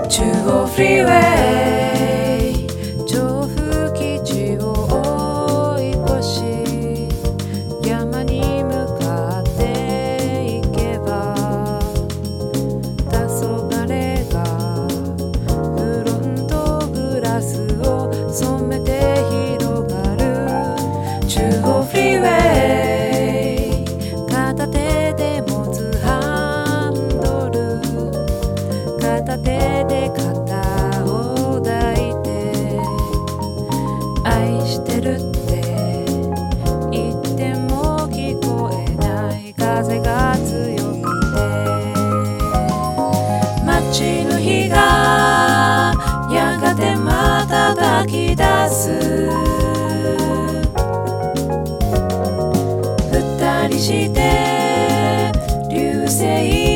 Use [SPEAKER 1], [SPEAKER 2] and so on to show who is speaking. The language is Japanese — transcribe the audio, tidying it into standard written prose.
[SPEAKER 1] 中央フリーウェイ調布基地を追い越し山に向かって行けば黄昏がフロントグラスを染めて広がる中央フリーウェイ片手で持つハンドル片手で肩を抱いて愛してるって言っても聞こえない風が強くて街の日がやがて瞬き出す二人して流星